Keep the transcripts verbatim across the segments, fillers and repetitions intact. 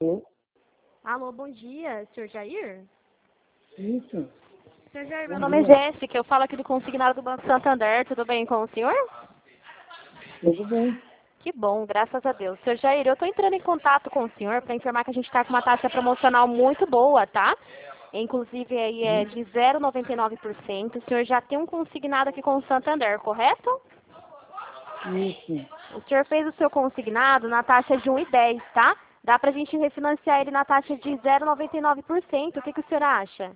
Alô? Alô, bom dia, senhor Jair? Isso. Senhor Jair, Bom meu nome é dia. Jéssica, eu falo aqui do consignado do Banco Santander, tudo bem com o senhor? Tudo bem? Que bom, graças a Deus. Senhor Jair, eu estou entrando em contato com o senhor para informar que a gente está com uma taxa promocional muito boa, tá? Inclusive aí é de zero vírgula noventa e nove por cento. O senhor já tem um consignado aqui com o Santander, correto? Isso. O senhor fez o seu consignado na taxa de um vírgula dez, tá? Dá pra gente refinanciar ele na taxa de zero vírgula noventa e nove por cento. O que, que o senhor acha?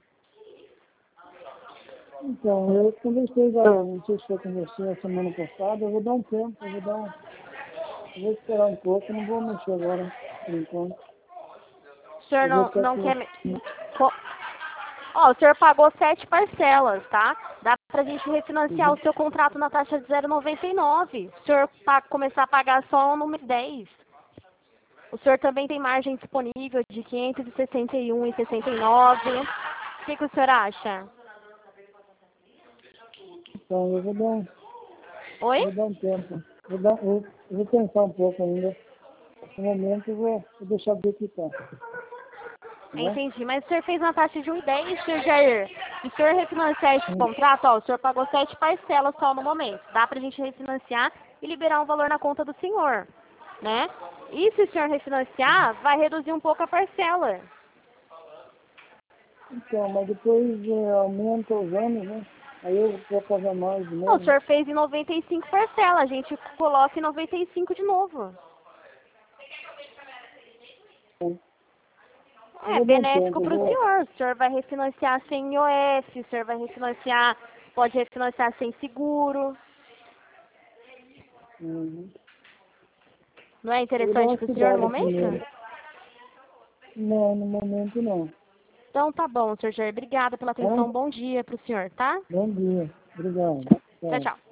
Então, eu conversei agora, não sei se foi com você a semana passada, eu vou dar um tempo, eu vou dar um. Eu vou esperar um pouco, eu não vou mexer agora, por enquanto. O senhor Eu vou não, até não que quer... me- Co- Ó, o senhor pagou sete parcelas, tá? Dá pra gente refinanciar uhum. o seu contrato na taxa de zero vírgula noventa e nove. O senhor pa- começar a pagar só no mês dez. O senhor também tem margem disponível de quinhentos e sessenta e um reais e sessenta e nove. O que, que o senhor acha? Então, eu vou dar um, Oi? vou dar um tempo. Vou, dar, eu, eu vou pensar um pouco ainda. No momento, eu vou, vou deixar do que está. Né? Entendi, mas o senhor fez uma taxa de um vírgula dez, senhor Jair. Se o senhor refinanciar esse Hum. contrato, ó, o senhor pagou sete parcelas só no momento. Dá pra gente refinanciar e liberar um valor na conta do senhor, né? E se o senhor refinanciar, vai reduzir um pouco a parcela. Então, mas depois é, aumenta os anos, né? Aí eu vou pagar mais de Não, o novo. senhor fez em noventa e cinco parcelas, a gente coloca em noventa e cinco de novo. Né? Eu É vou dar um benéfico tempo, eu para o vou. senhor. O senhor vai refinanciar sem I O F, o senhor vai refinanciar, pode refinanciar sem seguro. Uhum. Não é Eu vou dar interessante uma para o senhor no estudada momento? primeiro. Não, no momento não. Então tá bom, senhor Jair. Obrigada pela Tá? atenção. Bom dia para o senhor, tá? Bom dia. Obrigado. Tchau, Tchau. tchau.